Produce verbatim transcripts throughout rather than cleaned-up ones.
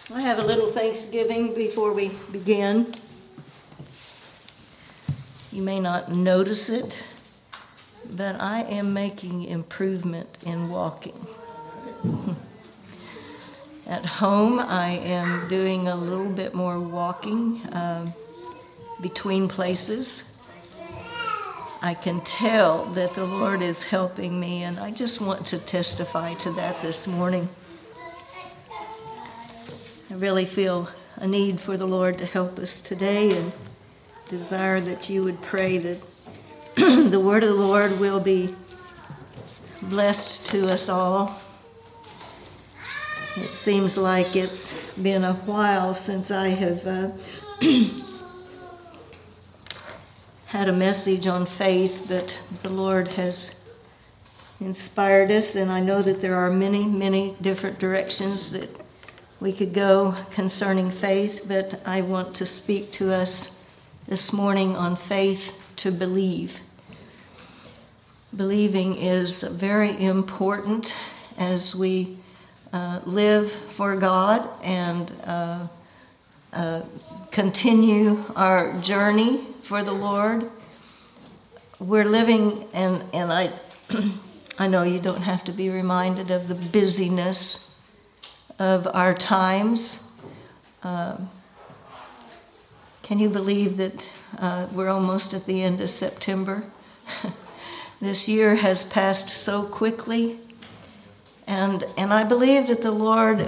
I have a little Thanksgiving before we begin. You may not notice it, but I am making improvement in walking. At home, I am doing a little bit more walking uh, between places. I can tell that the Lord is helping me, and I just want to testify to that this morning. I really feel a need for the Lord to help us today, and desire that you would pray that the word of the Lord will be blessed to us all. It seems like it's been a while since I have uh, had a message on faith, but the Lord has inspired us, and I know that there are many, many different directions that we could go concerning faith, but I want to speak to us this morning on faith to believe. Believing is very important as we uh, live for God and uh, uh, continue our journey for the Lord. We're living, and, and I, I know you don't have to be reminded of the busyness of our times. Uh, can you believe that uh, we're almost at the end of September? This year has passed so quickly, and and I believe that the Lord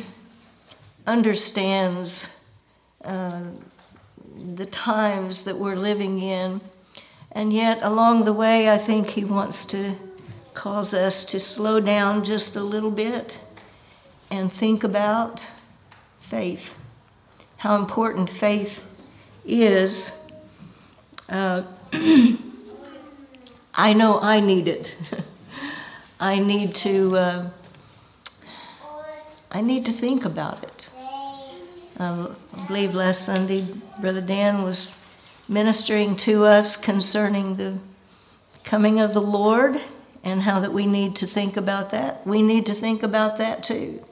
understands uh, the times that we're living in, and yet along the way I think He wants to cause us to slow down just a little bit and think about faith, how important faith is. Uh, I know I need it. I need to. Uh, I need to think about it. Um, I believe last Sunday, Brother Dan was ministering to us concerning the coming of the Lord and how that we need to think about that. We need to think about that too.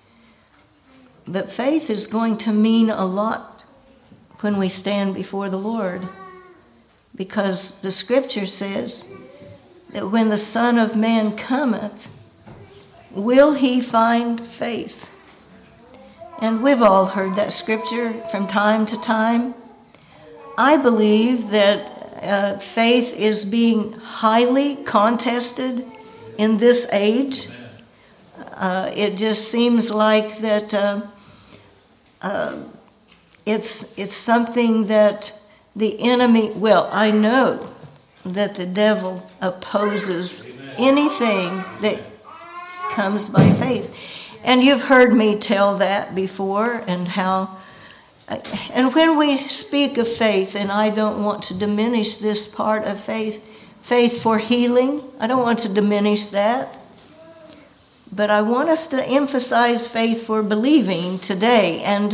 But faith is going to mean a lot when we stand before the Lord, because the scripture says that when the Son of Man cometh, will he find faith? And we've all heard that scripture from time to time. I believe that uh, faith is being highly contested in this age. Uh, it just seems like that uh, uh, it's it's something that the enemy, well, I know that the devil opposes anything that comes by faith. And you've heard me tell that before, and how, and when we speak of faith, and I don't want to diminish this part of faith, faith for healing, I don't want to diminish that. But I want us to emphasize faith for believing today. And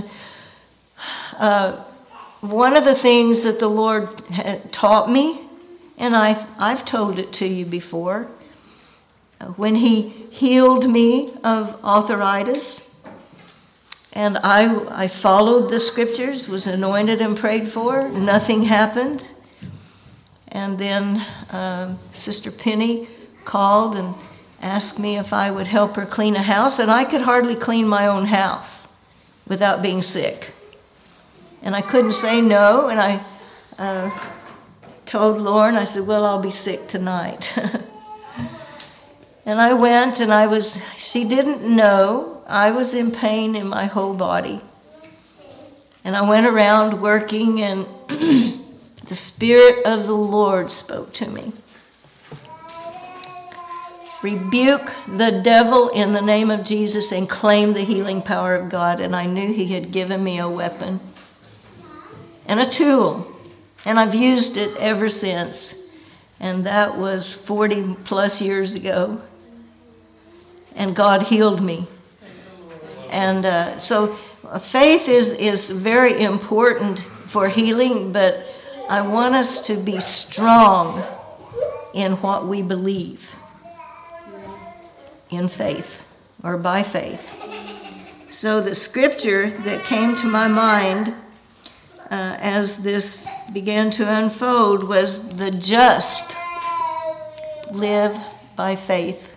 uh, one of the things that the Lord had taught me, and I've, I've told it to you before, when He healed me of arthritis, and I, I followed the scriptures, was anointed and prayed for, nothing happened. And then uh, Sister Penny called and asked me if I would help her clean a house, and I could hardly clean my own house without being sick. And I couldn't say no, and I uh, told Lauren, I said, well, I'll be sick tonight. And I went, and I was, she didn't know, I was in pain in my whole body. And I went around working, and the Spirit of the Lord spoke to me. Rebuke the devil in the name of Jesus and claim the healing power of God. And I knew He had given me a weapon and a tool, and I've used it ever since. And that was forty plus years ago. And God healed me. And uh, so faith is, is very important for healing, but I want us to be strong in what we believe. In faith, or by faith. So the scripture that came to my mind uh, as this began to unfold was, the just live by faith.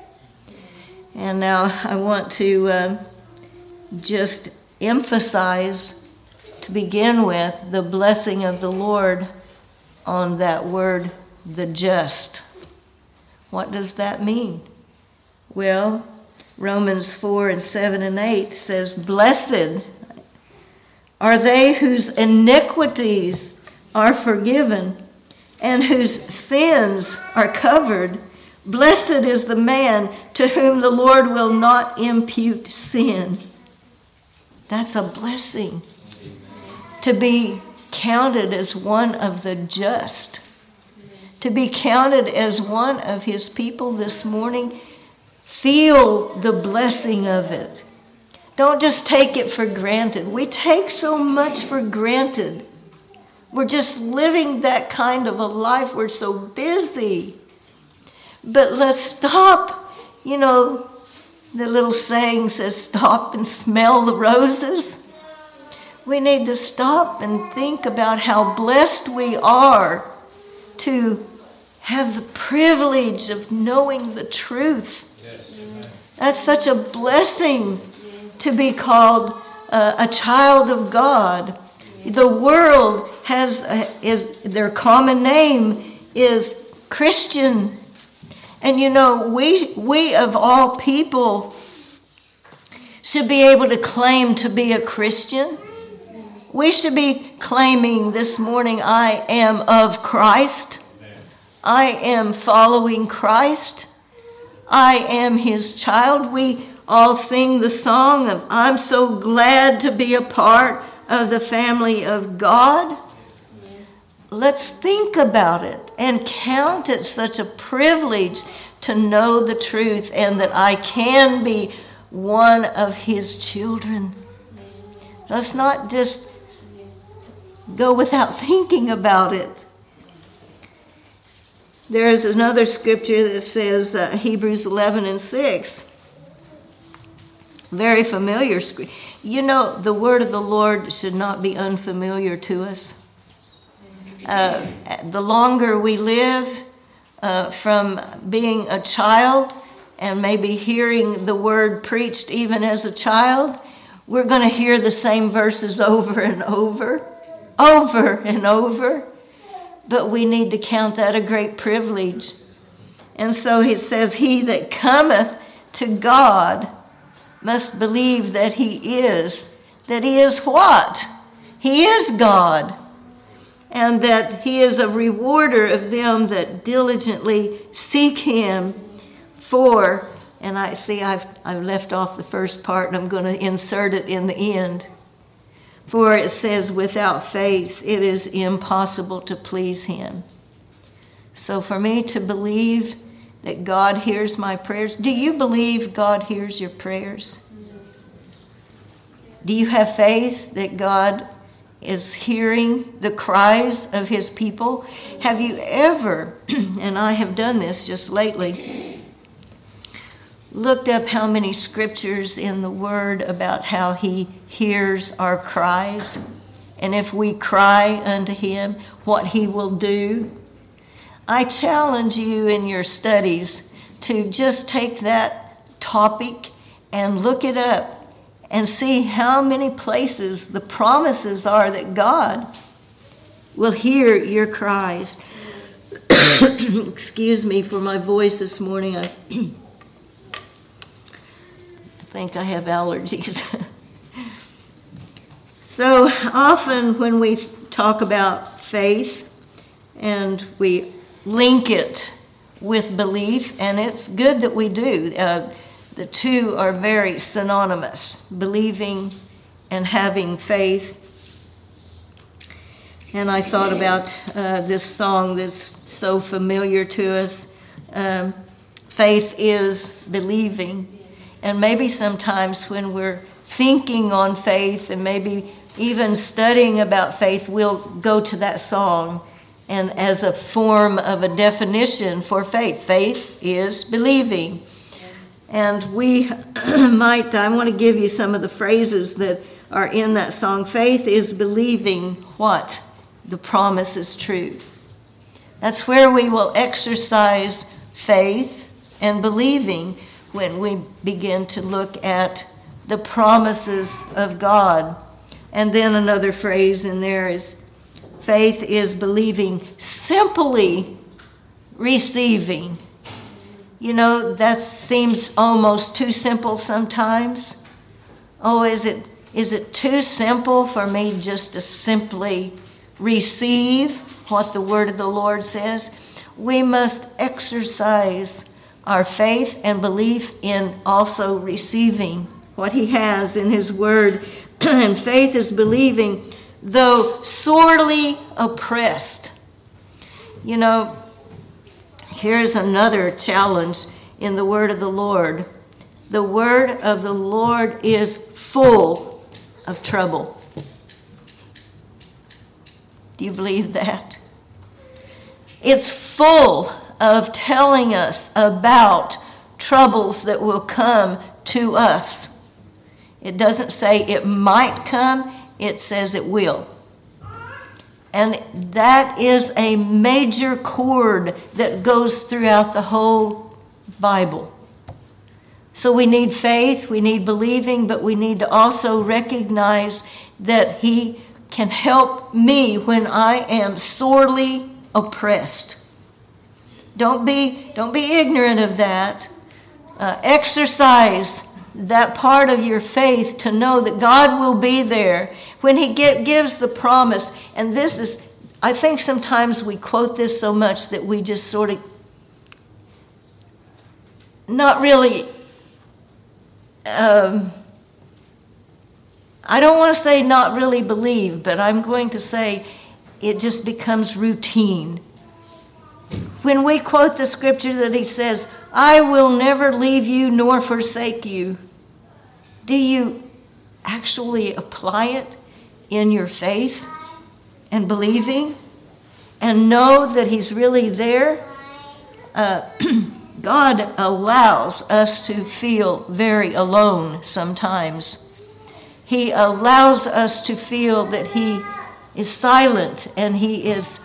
And now I want to uh, just emphasize, to begin with, the blessing of the Lord on that word, the just. What does that mean? Well, Romans four and seven and eight says, blessed are they whose iniquities are forgiven and whose sins are covered. Blessed is the man to whom the Lord will not impute sin. That's a blessing, to be counted as one of the just, to be counted as one of his people this morning. Feel the blessing of it. Don't just take it for granted. We take so much for granted. We're just living that kind of a life. We're so busy. But let's stop. You know, the little saying says, stop and smell the roses. We need to stop and think about how blessed we are to have the privilege of knowing the truth. That's such a blessing to be called uh, a child of God. The world has a, is their common name is Christian. And you know, we we of all people should be able to claim to be a Christian. We should be claiming this morning, I am of Christ. I am following Christ. I am his child. We all sing the song of, I'm so glad to be a part of the family of God. Let's think about it and count it such a privilege to know the truth and that I can be one of his children. Let's not just go without thinking about it. There is another scripture that says, uh, Hebrews eleven and six. Very familiar scripture. You know, the word of the Lord should not be unfamiliar to us. Uh, the longer we live, uh, from being a child and maybe hearing the word preached even as a child, we're going to hear the same verses over and over, over and over. But we need to count that a great privilege. And so it says, he that cometh to God must believe that he is. That he is what? He is God. And that he is a rewarder of them that diligently seek him. For, and I see I've, I've left off the first part and I'm going to insert it in the end. For it says, without faith, it is impossible to please him. So for me to believe that God hears my prayers, do you believe God hears your prayers? Yes. Do you have faith that God is hearing the cries of his people? Have you ever, and I have done this just lately, looked up how many scriptures in the Word about how he hears our cries, and if we cry unto him, what he will do? I challenge you in your studies to just take that topic and look it up and see how many places the promises are that God will hear your cries. Excuse me for my voice this morning. I I think I have allergies. So often when we talk about faith and we link it with belief, and it's good that we do. Uh, the two are very synonymous, believing and having faith. And I thought about uh, this song that's so familiar to us. Um, faith is believing. And maybe sometimes when we're thinking on faith and maybe even studying about faith, we'll go to that song and as a form of a definition for faith. Faith is believing. And we might, I want to give you some of the phrases that are in that song. Faith is believing what? The promise is true. That's where we will exercise faith and believing when we begin to look at the promises of God. And then another phrase in there is, faith is believing simply receiving. You know, that seems almost too simple sometimes. Oh, is it is it too simple for me just to simply receive what the word of the Lord says? We must exercise our faith and belief in also receiving what he has in his word. And faith is believing, though sorely oppressed. You know, here's another challenge in the word of the Lord. The word of the Lord is full of trouble. Do you believe that? It's full of telling us about troubles that will come to us. It doesn't say it might come, it says it will. And that is a major chord that goes throughout the whole Bible. So we need faith, we need believing, but we need to also recognize that he can help me when I am sorely oppressed. Don't be, don't be ignorant of that. Uh, exercise that part of your faith to know that God will be there when he get, gives the promise. And this is, I think sometimes we quote this so much that we just sort of not really, um, I don't want to say not really believe, but I'm going to say it just becomes routine. When we quote the scripture that he says, I will never leave you nor forsake you, do you actually apply it in your faith and believing and know that he's really there? Uh, God allows us to feel very alone sometimes. He allows us to feel that he is silent and he is...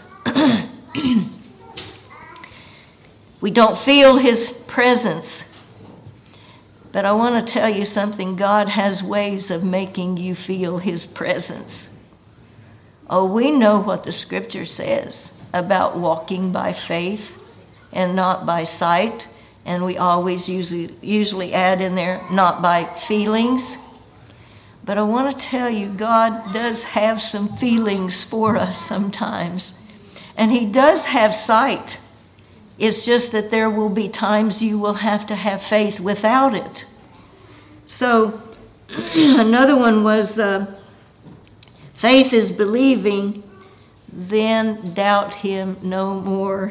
We don't feel his presence. But I want to tell you something. God has ways of making you feel his presence. Oh, we know what the scripture says about walking by faith and not by sight. And we always usually, usually add in there, not by feelings. But I want to tell you, God does have some feelings for us sometimes. And he does have sight. It's just that there will be times you will have to have faith without it. So another one was uh, faith is believing, then doubt him no more.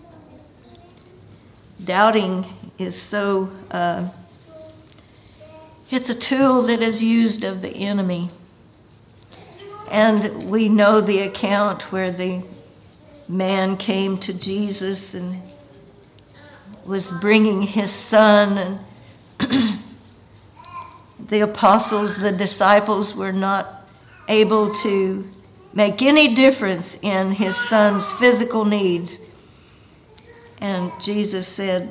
Doubting is so, uh, it's a tool that is used of the enemy. And we know the account where the man came to Jesus and was bringing his son, and the apostles, the disciples, were not able to make any difference in his son's physical needs. And Jesus said,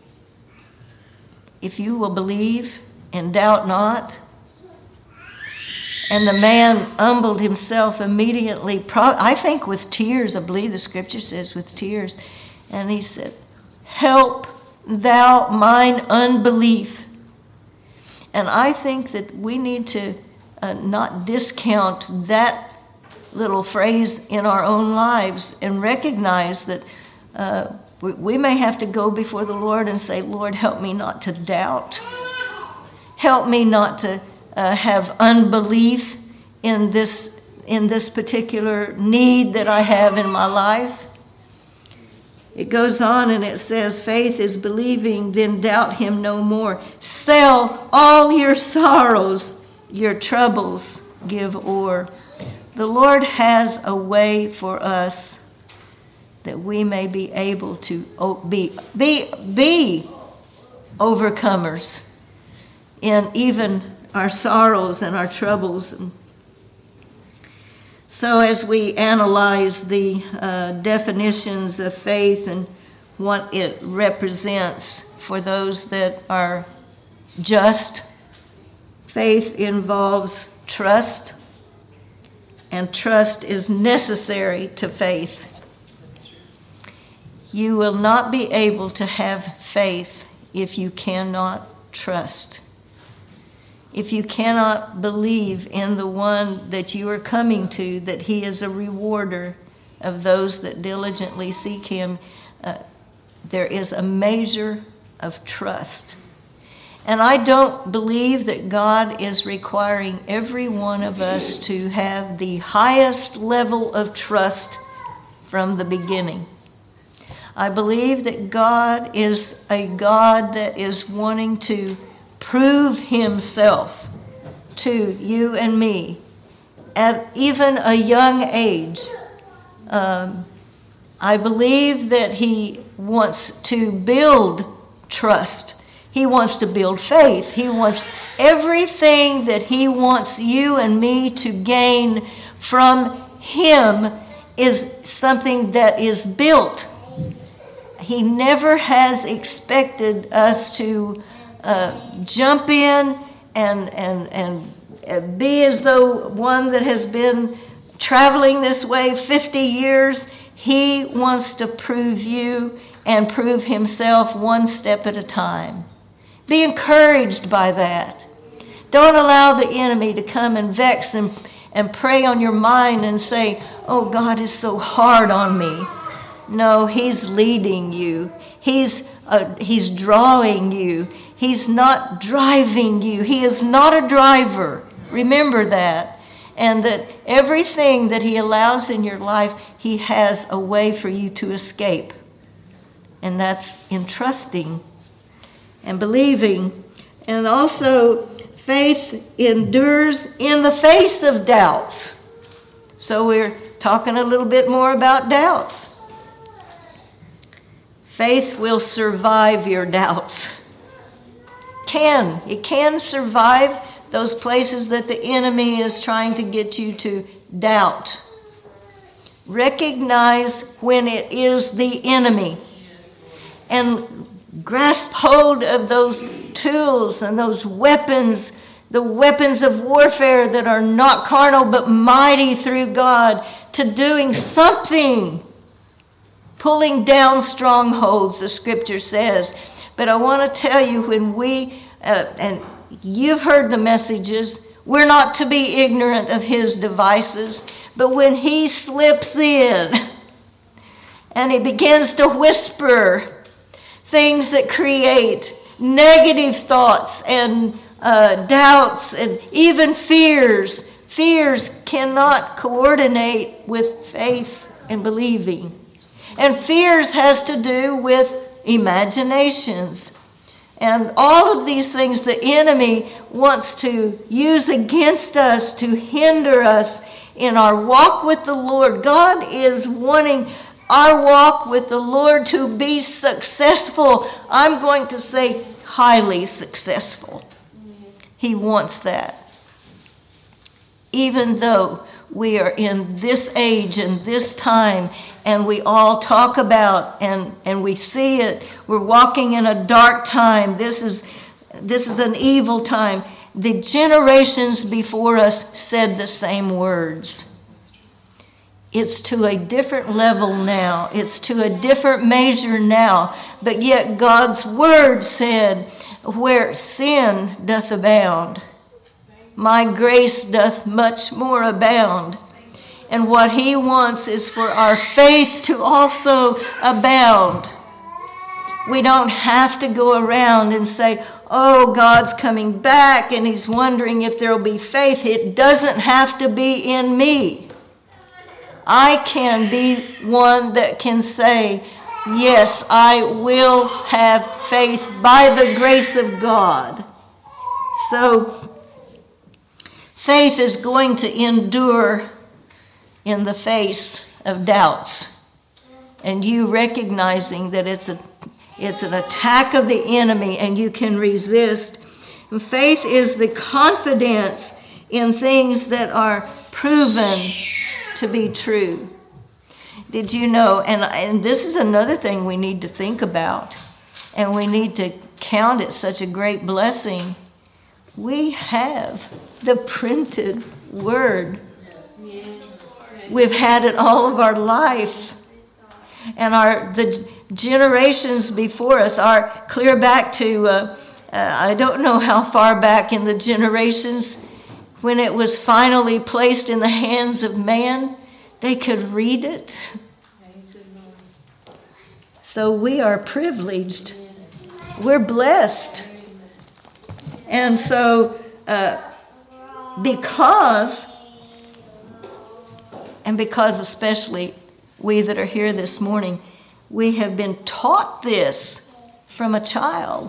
if you will believe and doubt not. And the man humbled himself immediately, I think with tears. I believe the scripture says with tears. And he said, help thou mine unbelief. And I think that we need to uh, not discount that little phrase in our own lives and recognize that uh, we, we may have to go before the Lord and say, Lord, help me not to doubt. Help me not to uh, have unbelief in this, in this particular need that I have in my life. It goes on and it says, faith is believing, then doubt him no more. Sell all your sorrows, your troubles give o'er. The Lord has a way for us that we may be able to be, be, be overcomers in even our sorrows and our troubles. And so as we analyze the uh, definitions of faith and what it represents for those that are just, faith involves trust, and trust is necessary to faith. You will not be able to have faith if you cannot trust. If you cannot believe in the one that you are coming to, that he is a rewarder of those that diligently seek him, uh, there is a measure of trust. And I don't believe that God is requiring every one of us to have the highest level of trust from the beginning. I believe that God is a God that is wanting to prove himself to you and me at even a young age. Um, I believe that he wants to build trust. He wants to build faith. He wants everything that he wants you and me to gain from him is something that is built. He never has expected us to uh, jump in and, and, and be as though one that has been traveling this way fifty years. He wants to prove you and prove himself one step at a time. Be encouraged by that. Don't allow the enemy to come and vex and, and prey on your mind and say, oh, God is so hard on me. No, he's leading you. He's, uh, he's drawing you. He's not driving you. He is not a driver. Remember that. And that everything that he allows in your life, he has a way for you to escape. And that's in trusting and believing. And also, faith endures in the face of doubts. So we're talking a little bit more about doubts. Faith will survive your doubts. Can. It can survive those places that the enemy is trying to get you to doubt. Recognize when it is the enemy. And grasp hold of those tools and those weapons, the weapons of warfare that are not carnal but mighty through God to doing something. Pulling down strongholds, the scripture says. But I want to tell you, when we, uh, and you've heard the messages, we're not to be ignorant of his devices. But when he slips in and he begins to whisper things that create negative thoughts and uh, doubts and even fears, fears cannot coordinate with faith and believing. And fears has to do with imaginations. And all of these things the enemy wants to use against us to hinder us in our walk with the Lord. God is wanting our walk with the Lord to be successful. I'm going to say highly successful. He wants that. Even though we are in this age and this time, and we all talk about and, and we see it. We're walking in a dark time. This is, this is an evil time. The generations before us said the same words. It's to a different level now. It's to a different measure now. But yet God's word said, where sin doth abound, my grace doth much more abound. And what he wants is for our faith to also abound. We don't have to go around and say, oh, God's coming back and he's wondering if there'll be faith. It doesn't have to be in me. I can be one that can say, yes, I will have faith by the grace of God. So faith is going to endure in the face of doubts, and you recognizing that it's a It's an attack of the enemy, and you can resist. And faith is the confidence in things that are proven to be true. Did you know, and, and this is another thing we need to think about, and we need to count it such a great blessing. We have the printed word. We've had it all of our life. And our the generations before us are clear back to, uh, uh, I don't know how far back in the generations, when it was finally placed in the hands of man, they could read it. So we are privileged. We're blessed. And so, uh, because, and because especially we that are here this morning, we have been taught this from a child.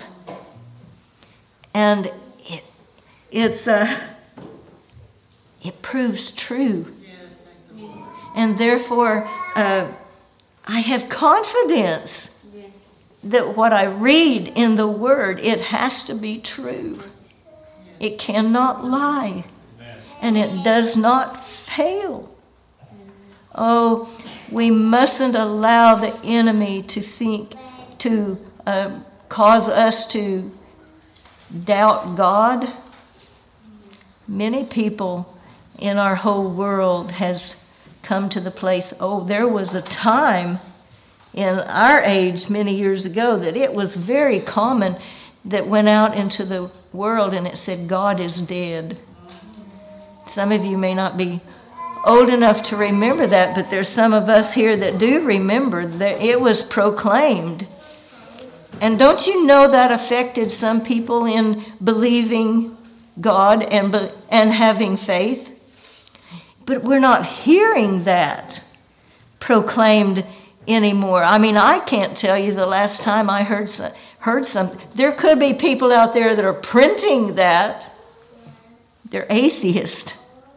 And it, it's, uh, it proves true. And therefore, uh, I have confidence that what I read in the Word, it has to be true. It cannot lie. And it does not fail. Oh, we mustn't allow the enemy to think, to uh, cause us to doubt God. Many people in our whole world has come to the place, oh, there was a time in our age many years ago that it was very common that went out into the world and it said, God is dead. Some of you may not be old enough to remember that, but there's some of us here that do remember that it was proclaimed. And don't you know that affected some people in believing God and, be, and having faith? But we're not hearing that proclaimed anymore. I mean, I can't tell you the last time I heard some, heard something. There could be people out there that are printing that. They're atheists.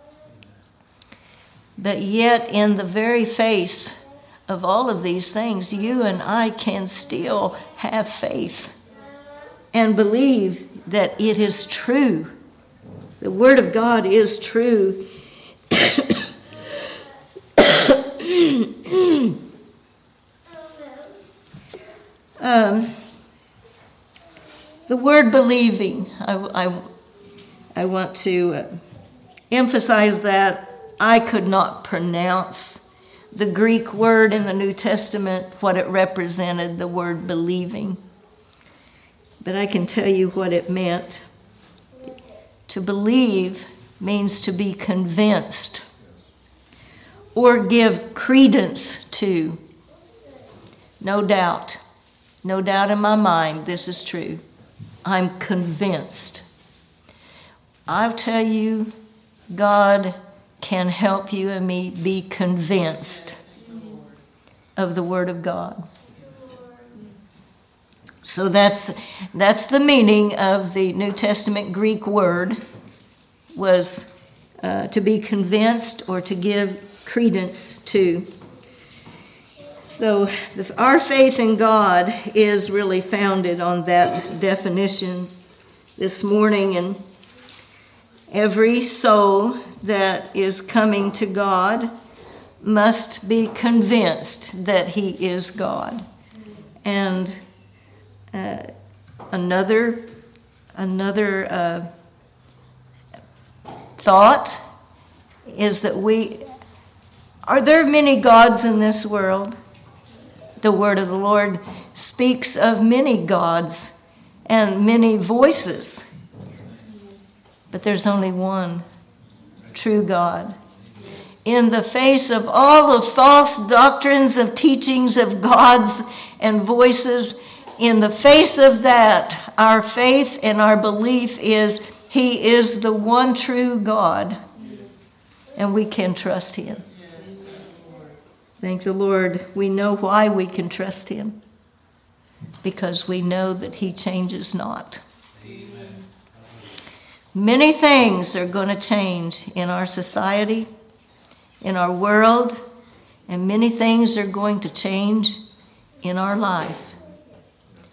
But yet, in the very face of all of these things, you and I can still have faith and believe that it is true. The Word of God is true. um, the word believing, I, I, I want to uh, emphasize that I could not pronounce the Greek word in the New Testament, what it represented, the word believing. But I can tell you what it meant. To believe means to be convinced or give credence to. No doubt. No doubt in my mind this is true. I'm convinced. I'll tell you, God can help you and me be convinced of the Word of God. So that's that's the meaning of the New Testament Greek word, was uh, to be convinced or to give credence to. So the, our faith in God is really founded on that definition this morning, and every soul that is coming to God must be convinced that He is God. And uh, another another uh, thought is that we are there many gods in this world? The word of the Lord speaks of many gods and many voices, but there's only one true God. In the face of all of false doctrines of teachings of gods and voices, in the face of that, our faith and our belief is He is the one true God, and we can trust Him. Thank the Lord. We know why we can trust Him, because we know that He changes not. Amen. Many things are going to change in our society, in our world, and many things are going to change in our life.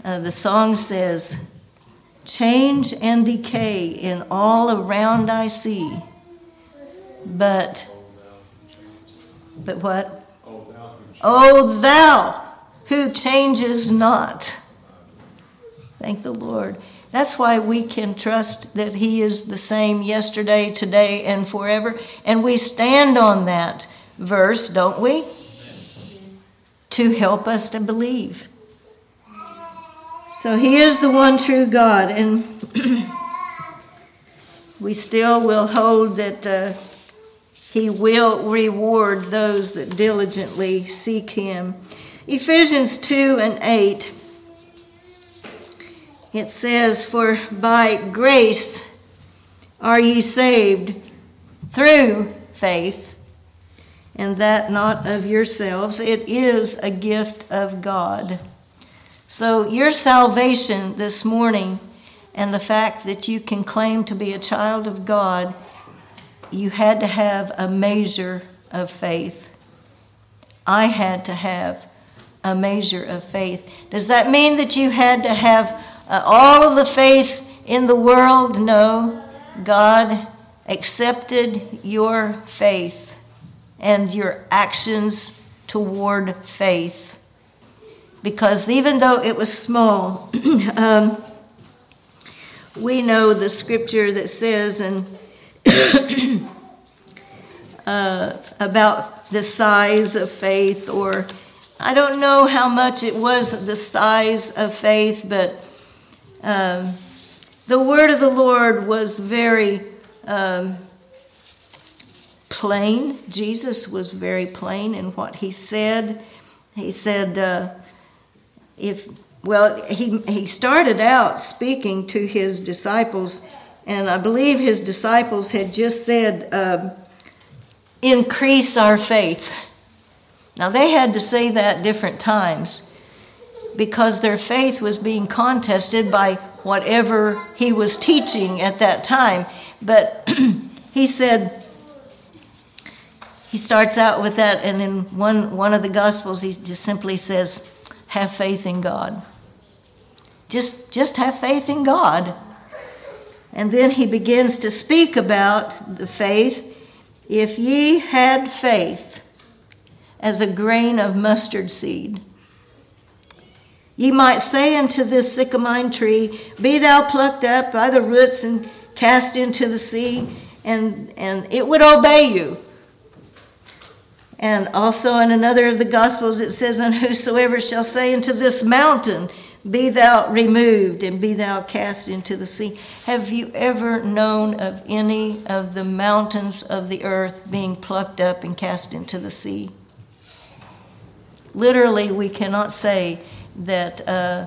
Uh, the song says, change and decay in all around I see, but, but what? O thou who changes not. Thank the Lord. That's why we can trust that he is the same yesterday, today, and forever. And we stand on that verse, don't we? To help us to believe. So he is the one true God. And we still will hold that uh, he will reward those that diligently seek him. Ephesians two and eight. It says, for by grace are ye saved through faith, and that not of yourselves. It is a gift of God. So your salvation this morning and the fact that you can claim to be a child of God, you had to have a measure of faith. I had to have a measure of faith. Does that mean that you had to have Uh, all of the faith in the world? No. God accepted your faith and your actions toward faith. Because even though it was small, um, we know the scripture that says and uh, about the size of faith, or I don't know how much it was the size of faith, but Um, the word of the Lord was very um, plain. Jesus was very plain in what he said. He said, uh, if, well, he, he started out speaking to his disciples, and I believe his disciples had just said, uh, increase our faith. Now, they had to say that different times, because their faith was being contested by whatever he was teaching at that time. But he said, he starts out with that, and in one, one of the Gospels, he just simply says, have faith in God. Just, just have faith in God. And then he begins to speak about the faith. If ye had faith as a grain of mustard seed, ye might say unto this sycamore tree, be thou plucked up by the roots and cast into the sea, and, and it would obey you. And also in another of the Gospels it says, and whosoever shall say unto this mountain, be thou removed and be thou cast into the sea. Have you ever known of any of the mountains of the earth being plucked up and cast into the sea? Literally, we cannot say that uh,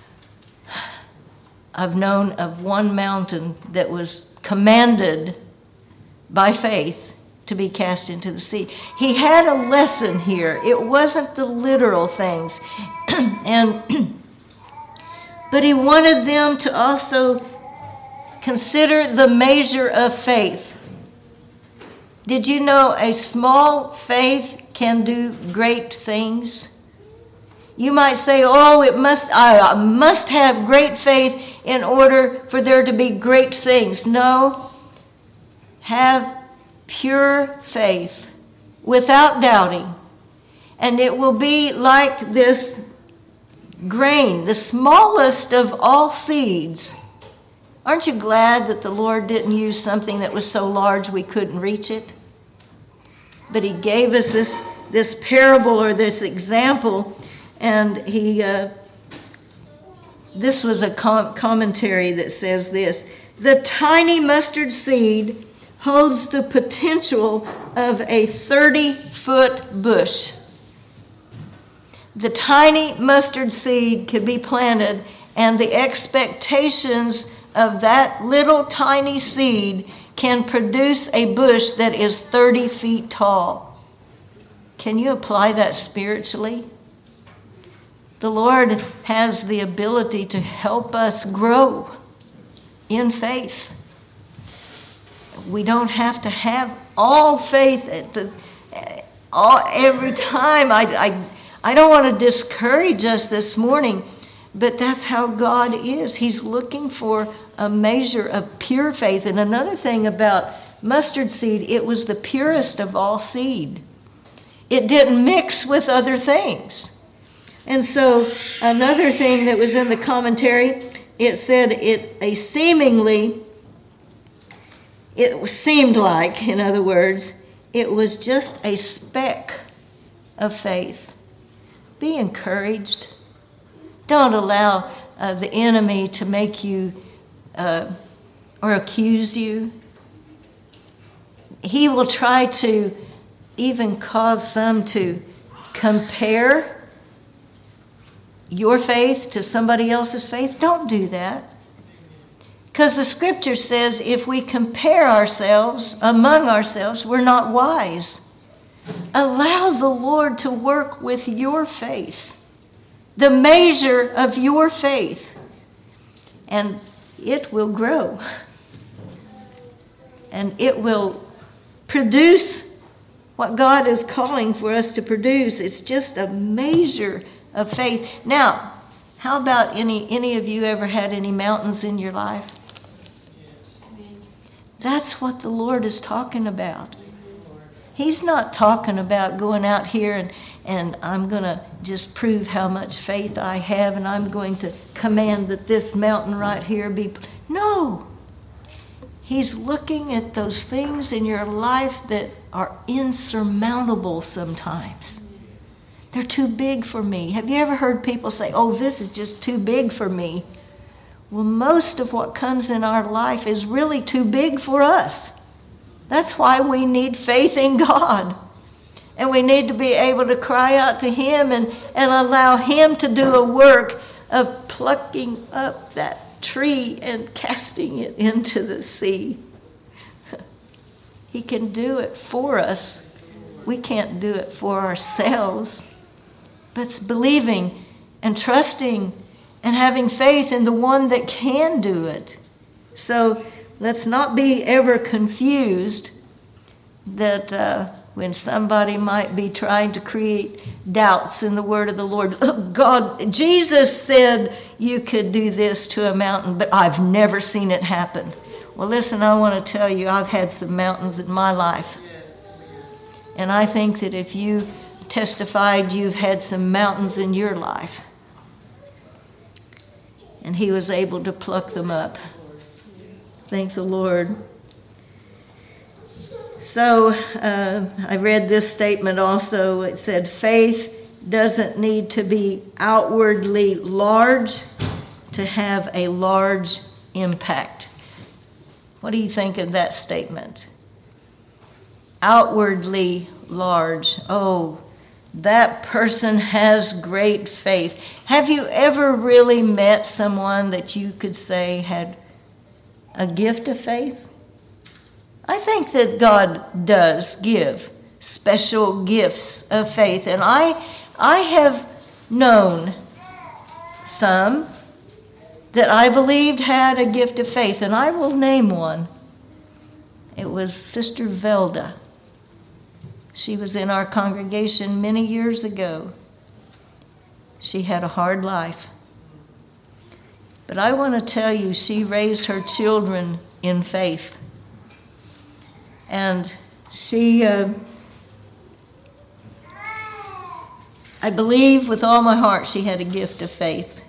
I've known of one mountain that was commanded by faith to be cast into the sea. He had a lesson here. It wasn't the literal things. and But he wanted them to also consider the measure of faith. Did you know a small faith can do great things? You might say, oh, it must, I must have great faith in order for there to be great things. No. Have pure faith without doubting. And it will be like this grain, the smallest of all seeds. Aren't you glad that the Lord didn't use something that was so large we couldn't reach it? But he gave us this, this parable or this example. And he, uh, this was a com- commentary that says this: the tiny mustard seed holds the potential of a thirty-foot bush. The tiny mustard seed could be planted, and the expectations of that little tiny seed can produce a bush that is thirty feet tall. Can you apply that spiritually? The Lord has the ability to help us grow in faith. We don't have to have all faith at the, all, every time. I, I, I don't want to discourage us this morning, But that's how God is. He's looking for a measure of pure faith. And another thing about mustard seed, it was the purest of all seed. It didn't mix with other things. And so another thing that was in the commentary, it said it a seemingly, it seemed like, in other words, it was just a speck of faith. Be encouraged. Don't allow uh, the enemy to make you uh, or accuse you. He will try to even cause some to compare your faith to somebody else's faith. Don't do that. Because the scripture says if we compare ourselves among ourselves, we're not wise. Allow the Lord to work with your faith, the measure of your faith, and it will grow. And it will produce what God is calling for us to produce. It's just a measure of faith. Now, how about any any of you ever had any mountains in your life? That's what the Lord is talking about. He's not talking about going out here and, and I'm going to just prove how much faith I have and I'm going to command that this mountain right here be... No. He's looking at those things in your life that are insurmountable sometimes. They're too big for me. Have you ever heard people say, oh, this is just too big for me? Well, most of what comes in our life is really too big for us. That's why we need faith in God. And we need to be able to cry out to Him and, and allow Him to do a work of plucking up that tree and casting it into the sea. He can do it for us. We can't do it for ourselves. But it's believing and trusting and having faith in the one that can do it. So let's not be ever confused that uh, when somebody might be trying to create doubts in the word of the Lord. Oh, God, Jesus said you could do this to a mountain, but I've never seen it happen. Well, listen, I want to tell you, I've had some mountains in my life. And I think that if you testified you've had some mountains in your life, and He was able to pluck them up. Thank the Lord. So uh, I read this statement also. It said, faith doesn't need to be outwardly large to have a large impact. What do you think of that statement? Outwardly large. Oh, that person has great faith. Have you ever really met someone that you could say had a gift of faith? I think that God does give special gifts of faith. And I, I have known some that I believed had a gift of faith. And I will name one. It was Sister Velda. She was in our congregation many years ago. She had a hard life. But I want to tell you, she raised her children in faith. And she, uh, I believe with all my heart, she had a gift of faith.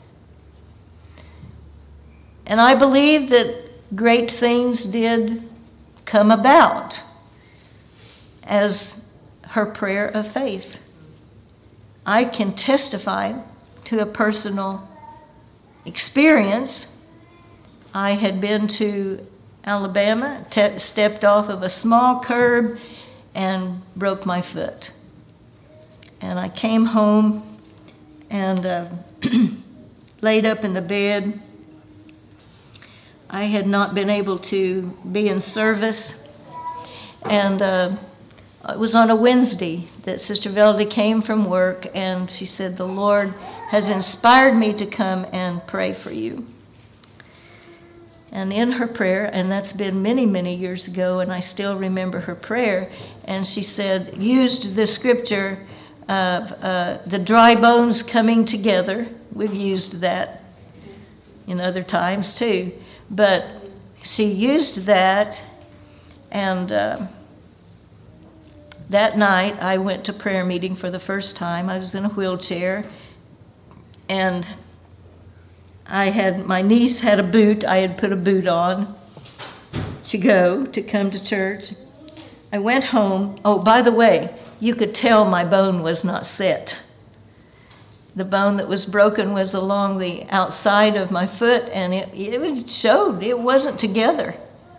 And I believe that great things did come about as her prayer of faith. I can testify to a personal experience. I had been to Alabama, te- stepped off of a small curb and broke my foot. And I came home and uh, laid up in the bed. I had not been able to be in service. And uh, it was on a Wednesday that Sister Velda came from work, and she said, the Lord has inspired me to come and pray for you. And in her prayer, and that's been many, many years ago, and I still remember her prayer, and she said, used the scripture of uh, the dry bones coming together, we've used that in other times too. But she used that, and uh, that night I went to prayer meeting for the first time. I was in a wheelchair, and I had, my niece had a boot. I had put a boot on to go, to come to church. I went home. Oh, by the way, you could tell my bone was not set. The bone that was broken was along the outside of my foot, and it, it showed it wasn't together.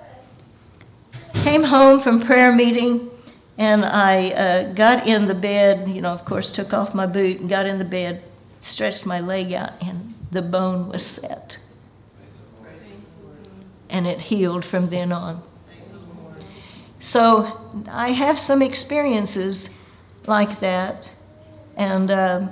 Came home from prayer meeting, and I uh, got in the bed, you know, of course, took off my boot and got in the bed, stretched my leg out, and the bone was set. And it healed from then on. So I have some experiences like that, and uh,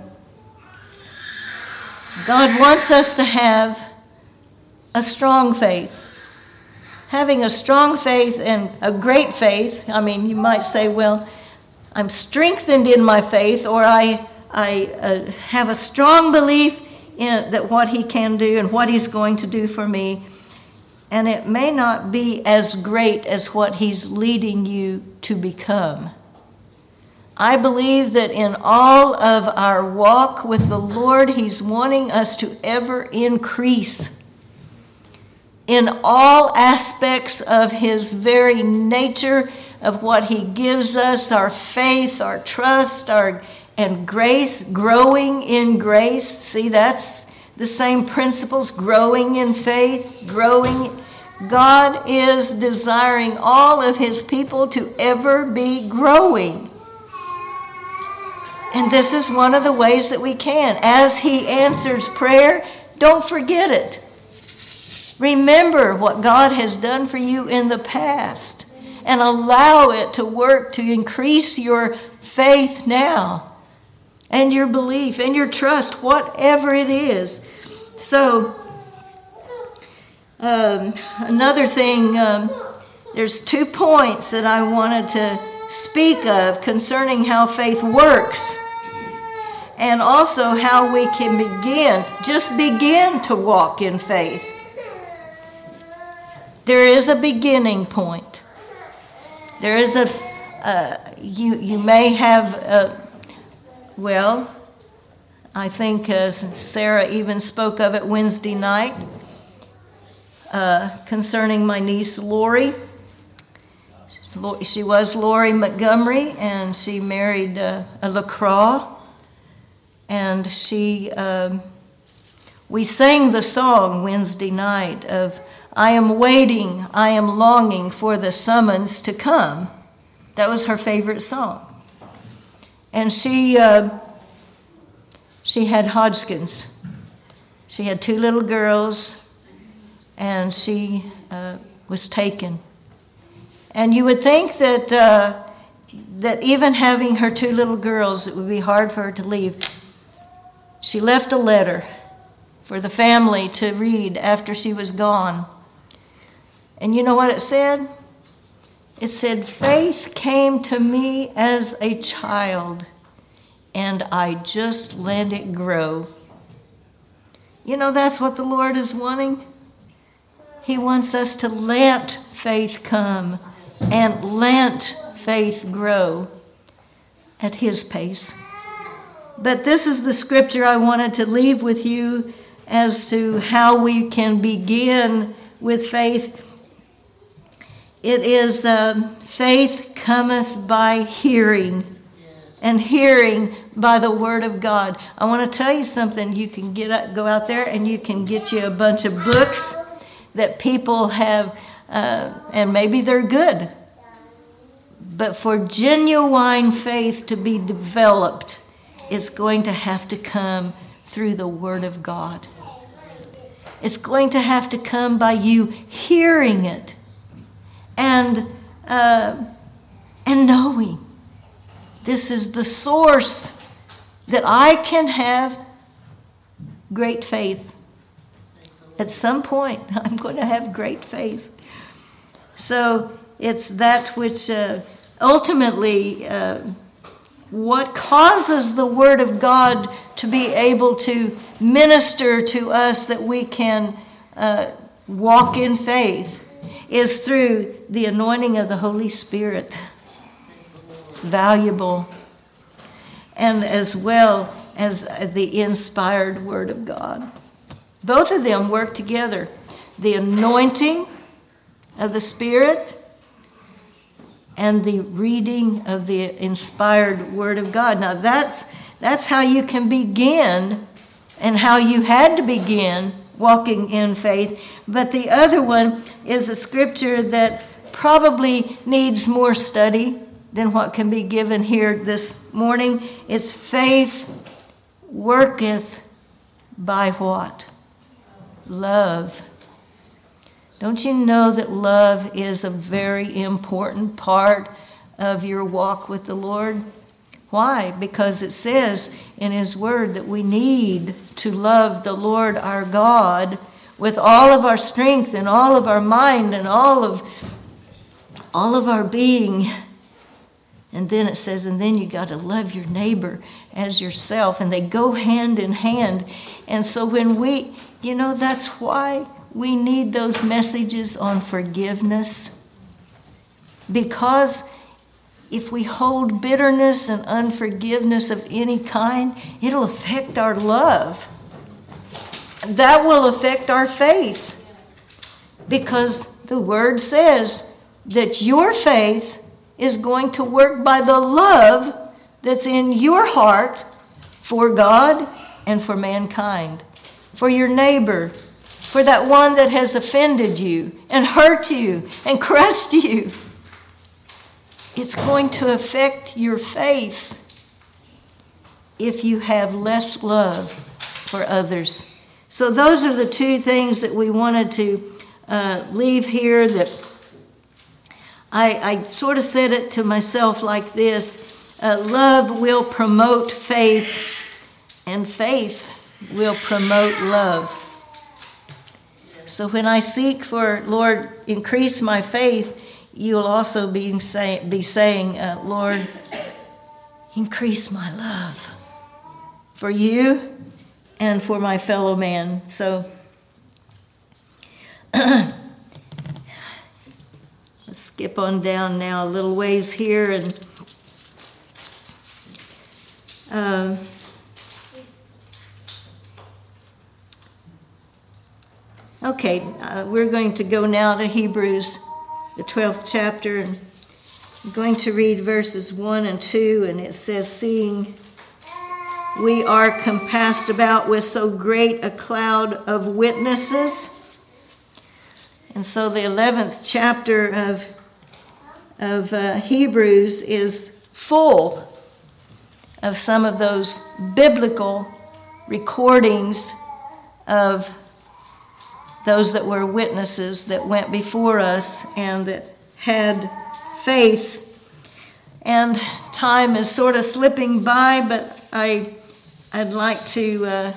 God wants us to have a strong faith. Having a strong faith and a great faith, I mean, you might say, well, I'm strengthened in my faith, or I, I uh, have a strong belief in that what he can do and what he's going to do for me. And it may not be as great as what he's leading you to become. I believe that in all of our walk with the Lord, he's wanting us to ever increase in all aspects of his very nature, of what he gives us, our faith, our trust, our and grace, growing in grace. See, that's the same principles, growing in faith, growing. God is desiring all of his people to ever be growing. And this is one of the ways that we can. As he answers prayer, don't forget it. Remember what God has done for you in the past and allow it to work to increase your faith now and your belief and your trust, whatever it is. So, um, another thing, um, there's two points that I wanted to speak of concerning how faith works, and also how we can begin, just begin to walk in faith. There is a beginning point. There is a, uh, you, you may have, uh, well, I think uh, Sarah even spoke of it Wednesday night uh, concerning my niece Lori. She was Lori Montgomery, and she married uh, a LaCroix. And she, um, we sang the song Wednesday night of, I am waiting, I am longing for the summons to come. That was her favorite song. And she, uh, she had Hodgkin's. She had two little girls, and she uh, was taken. And you would think that uh, that even having her two little girls, it would be hard for her to leave. She left a letter for the family to read after she was gone. And you know what it said? It said, faith came to me as a child, and I just let it grow. You know, that's what the Lord is wanting. He wants us to let faith come and let faith grow at his pace. But this is the scripture I wanted to leave with you as to how we can begin with faith. It is um, faith cometh by hearing, and hearing by the word of God. I want to tell you something. You can get out, go out there and you can get you a bunch of books that people have, uh, and maybe they're good. But for genuine faith to be developed, it's going to have to come through the Word of God. It's going to have to come by you hearing it and uh, and knowing this is the source that I can have great faith. At some point, I'm going to have great faith. So it's that which uh, ultimately uh, what causes the Word of God to be able to minister to us that we can uh, walk in faith is through the anointing of the Holy Spirit. It's valuable. And as well as the inspired Word of God. Both of them work together. The anointing of the Spirit and the reading of the inspired Word of God. Now that's that's how you can begin and how you had to begin walking in faith. But the other one is a scripture that probably needs more study than what can be given here this morning. It's faith worketh by what? Love. Don't you know that love is a very important part of your walk with the Lord? Why? Because it says in His Word that we need to love the Lord our God with all of our strength and all of our mind and all of all of our being. And then it says, and then you got to love your neighbor as yourself. And they go hand in hand. And so when we, you know, that's why we need those messages on forgiveness. Because if we hold bitterness and unforgiveness of any kind, it'll affect our love. That will affect our faith. Because the Word says that your faith is going to work by the love that's in your heart for God and for mankind, for your neighbor, for that one that has offended you and hurt you and crushed you. It's going to affect your faith if you have less love for others. So those are the two things that we wanted to uh, leave here. That I, I sort of said it to myself like this. Uh, love will promote faith, and faith will promote love. So when I seek for, Lord, increase my faith, you'll also be, say, be saying, uh, Lord, increase my love for you and for my fellow man. So let's skip on down now a little ways here. And um, okay, uh, we're going to go now to Hebrews, the twelfth chapter, and I'm going to read verses one and two, and it says, seeing we are compassed about with so great a cloud of witnesses. And so the eleventh chapter of, of uh, Hebrews is full of some of those biblical recordings of those that were witnesses that went before us and that had faith. And time is sort of slipping by, but I, I'd like to uh,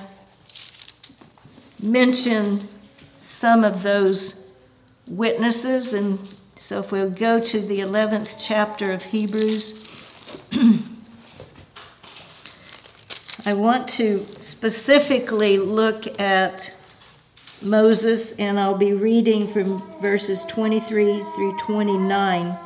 mention some of those witnesses. And so if we'll go to the eleventh chapter of Hebrews, I want to specifically look at Moses, and I'll be reading from verses twenty-three through twenty-nine.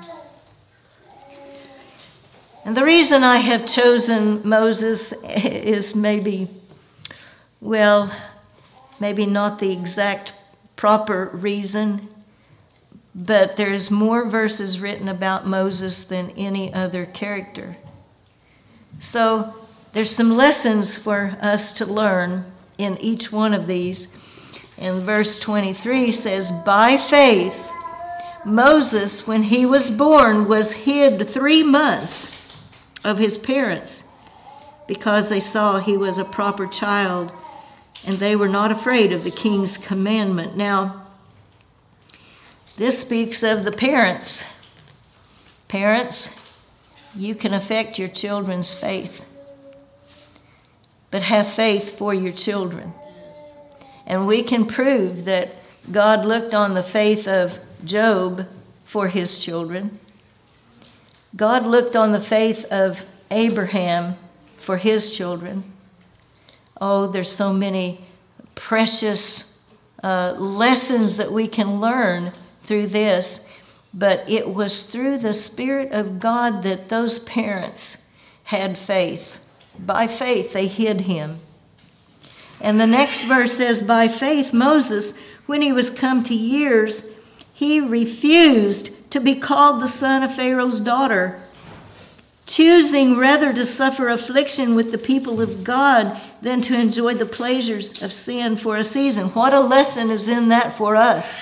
And the reason I have chosen Moses is maybe, well, maybe not the exact proper reason, but there's more verses written about Moses than any other character. So there's some lessons for us to learn in each one of these. And verse twenty-three says, by faith, Moses, when he was born, was hid three months of his parents because they saw he was a proper child, and they were not afraid of the king's commandment. Now, this speaks of the parents. Parents, you can affect your children's faith, but have faith for your children. And we can prove that God looked on the faith of Job for his children. God looked on the faith of Abraham for his children. Oh, there's so many precious uh, lessons that we can learn through this. But it was through the Spirit of God that those parents had faith. By faith, they hid him. And the next verse says, by faith, Moses, when he was come to years, he refused to be called the son of Pharaoh's daughter, choosing rather to suffer affliction with the people of God than to enjoy the pleasures of sin for a season. What a lesson is in that for us.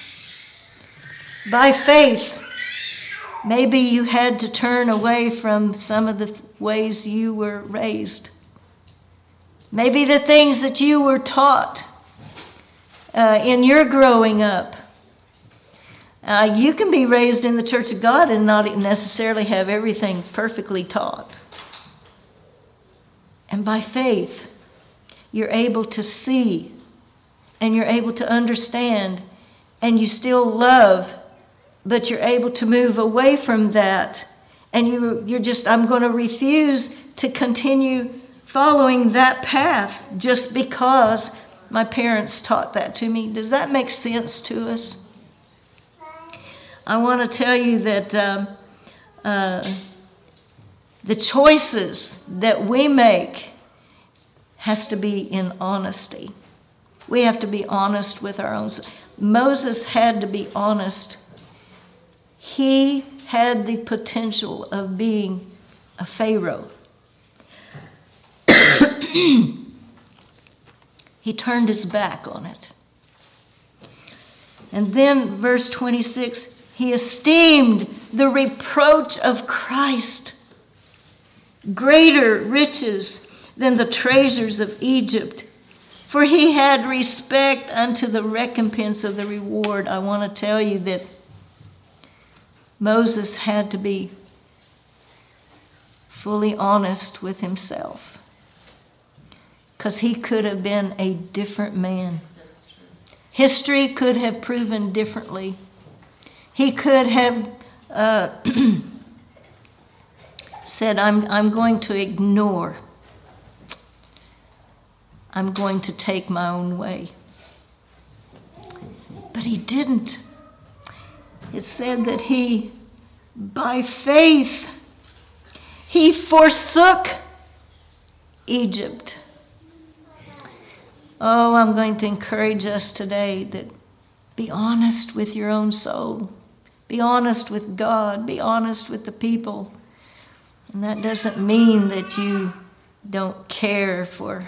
By faith, maybe you had to turn away from some of the ways you were raised. Maybe the things that you were taught uh, in your growing up. Uh, you can be raised in the Church of God and not necessarily have everything perfectly taught. And by faith, you're able to see and you're able to understand and you still love, but you're able to move away from that. And you, you're just, I'm going to refuse to continue following that path just because my parents taught that to me. Does that make sense to us? I want to tell you that um, uh, the choices that we make has to be in honesty. We have to be honest with our own. Moses had to be honest. He had the potential of being a Pharaoh. He turned his back on it. And then verse twenty-six, he esteemed the reproach of Christ greater riches than the treasures of Egypt, for he had respect unto the recompense of the reward. I want to tell you that Moses had to be fully honest with himself, because he could have been a different man. History could have proven differently. He could have uh, said, I'm, I'm going to ignore. I'm going to take my own way. But he didn't. It said that he, by faith, he forsook Egypt. Oh, I'm going to encourage us today that be honest with your own soul. Be honest with God. Be honest with the people. And that doesn't mean that you don't care for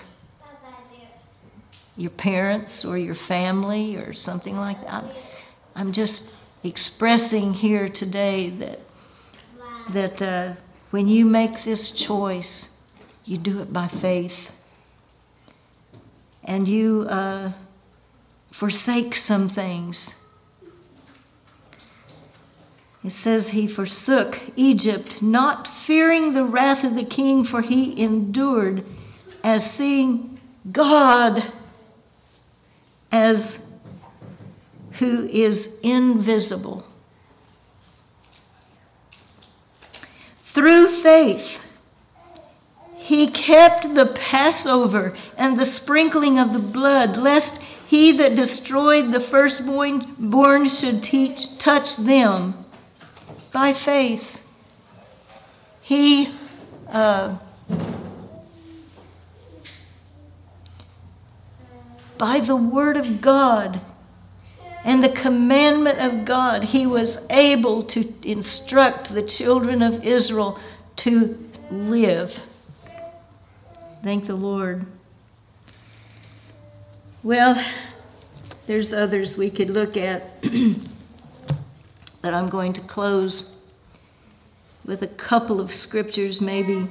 your parents or your family or something like that. I'm just expressing here today that, that uh, when you make this choice, you do it by faith. And you uh, forsake some things. It says he forsook Egypt, not fearing the wrath of the king, for he endured as seeing God as who is invisible. Through faith, he kept the Passover and the sprinkling of the blood, lest he that destroyed the firstborn born should teach, touch them. By faith, he uh, by the word of God and the commandment of God, he was able to instruct the children of Israel to live. Thank the Lord. Well, there's others we could look at, but I'm going to close with a couple of scriptures maybe.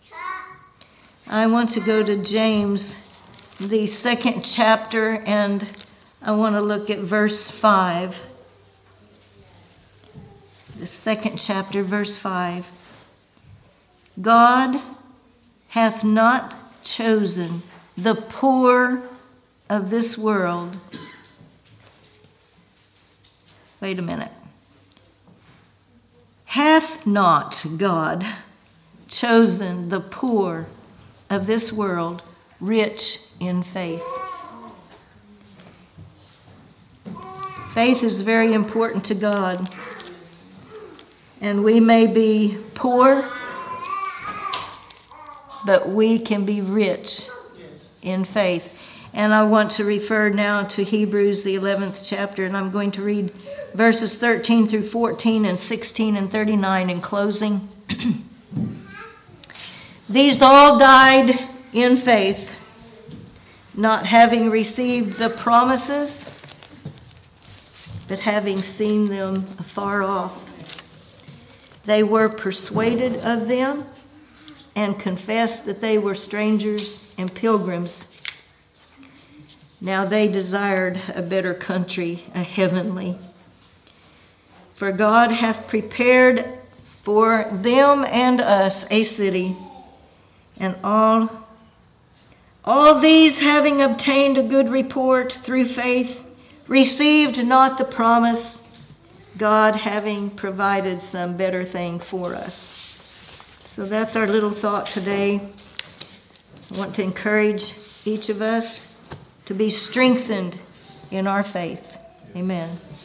I want to go to James, the second chapter, and I want to look at verse five. The second chapter, verse five. God hath not chosen the poor of this world. Wait a minute. Hath not God chosen the poor of this world rich in faith. Faith is very important to God. And we may be poor, but we can be rich in faith. And I want to refer now to Hebrews, the eleventh chapter, and I'm going to read verses thirteen through fourteen and sixteen and thirty-nine in closing. These all died in faith, not having received the promises, but having seen them afar off. They were persuaded of them and confessed that they were strangers and pilgrims. Now they desired a better country, a heavenly. For God hath prepared for them and us a city, and all, all these, having obtained a good report through faith, received not the promise, God having provided some better thing for us. So that's our little thought today. I want to encourage each of us to be strengthened in our faith. Amen.